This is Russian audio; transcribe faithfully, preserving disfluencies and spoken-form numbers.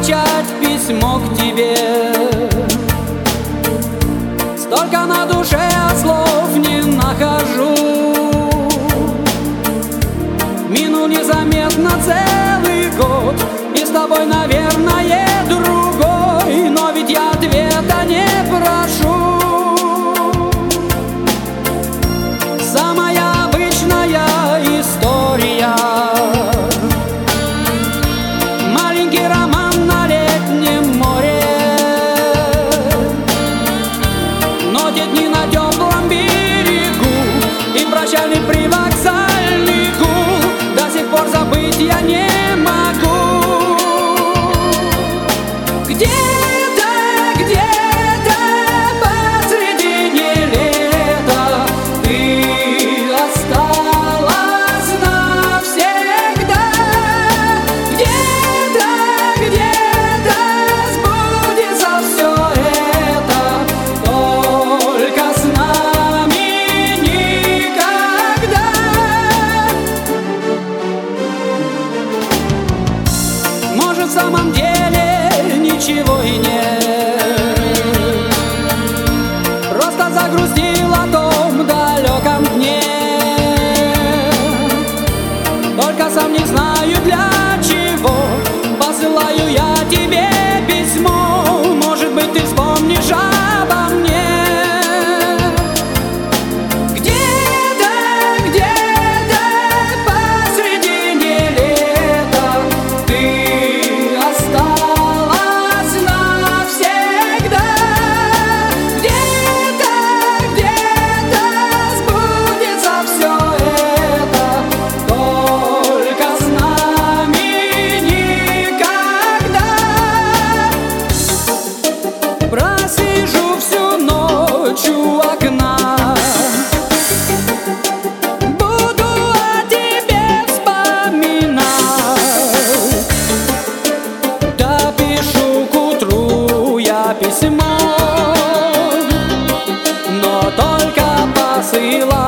начать письмо к тебе. Столько на душе, а слов не нахожу. Минул незаметно целый год, и с тобой, наверное, другой, но ведь я ответа не прошу. Самая обычная история, маленький роман на летнем море, но те дни на теплом берегу и прощальный привокзальный гул до сих пор забыть я не могу. Где-то, где-то посредине лета ты осталась навсегда. Где-то, где-то сбудется все это, только с нами никогда. Может, в самом деле ничего и нет, просто загрустил о том далеком дне. Только сам не знаю для чего посылаю я тебе письмо. Может быть, ты вспомнишь обо мне. Где-то, где-то посредине лета ты осталась навсегда. Где-то, где-то сбудется все это, только с нами никогда. Просижу всю ночь у окна, буду о тебе вспоминать, допишу к утру я письмо, но только посылать.